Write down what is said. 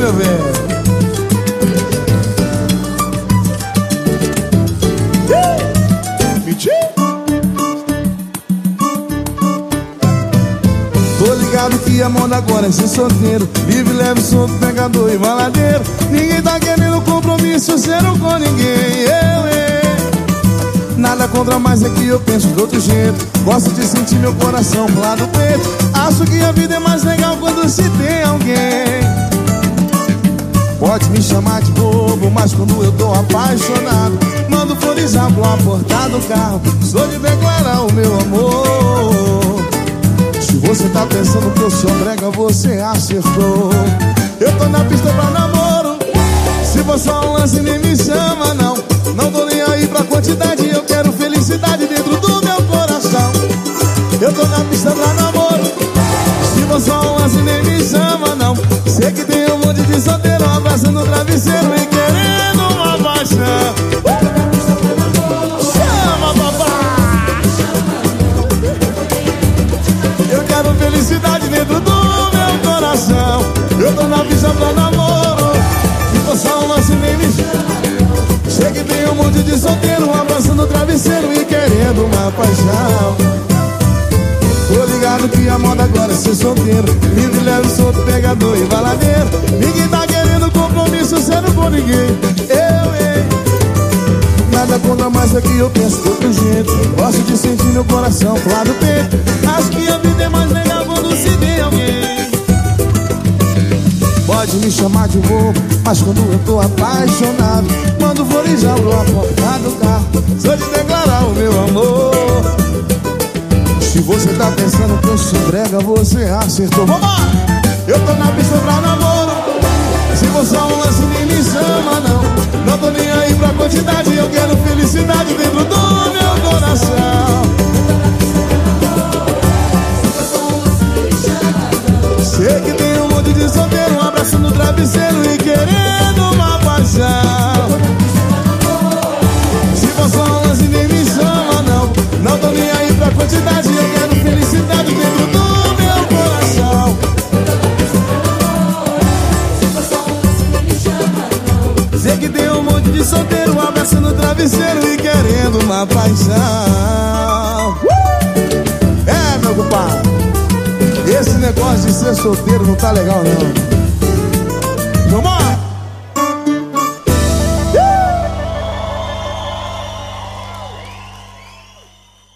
meu velho. Tô ligado que a moda agora é ser solteiro, vive leve, solto, pegador e baladeiro. Ninguém tá querendo compromisso, zero com ninguém. Nada contra, mas é que eu penso de outro jeito. Gosto de sentir meu coração pro lado do peito. Acho que a vida é mais legal quando se tem alguém. Pode me chamar de bobo, mas quando eu tô apaixonado, mando flores à porta do carro, sou de declarar o meu amor. Se você tá pensando que eu sou brega, você acertou. Eu tô na pista pra namoro. Se for só um lance, nem me chama não. Não tô nem aí pra quantidade, eu quero felicidade dentro do meu coração. Eu tô na pista pra namoro. Se for só um lance, nem me chama não. Sei que tem um monte de solteiro abraçando o travesseiro e querendo uma paixão. Chama, papai. Eu quero felicidade dentro do meu coração. Eu tô na pista pra namoro. Se for só um lance, nem me chama. Sei que tem um monte de solteiro abraçando o travesseiro e querendo uma paixão. Tô ligado que a moda agora é ser solteiro, vive leve, solto, pegador e baladeiro. Ninguém tá querendo compromisso, zero com ninguém. Nada contra, mais é que eu penso de outro jeito. Gosto de sentir meu coração pro lado do peito. Acho que a vida é mais legal quando se tem alguém. Pode me chamar de bobo, mas quando eu tô apaixonado, mando flores à porta do carro, sou de declarar o meu amor. Se você tá pensando que eu sou brega, você acertou. Vamos lá! Eu tô na pista pra namoro. Se for só um lance, nem me chama não. Não tô nem aí pra quantidade, eu quero felicidade dentro do meu coração. Sei que tem um monte de solteiro abraçando o travesseiro e querendo uma paixão. Se for só um lance, nem me chama não. Não tô nem aí pra quantidade, eu quero felicidade dentro do meu coração. Sei que tem um monte de solteiro abraçando o travesseiro e querendo uma paixão. É, meu compadre, esse negócio de ser solteiro não tá legal não.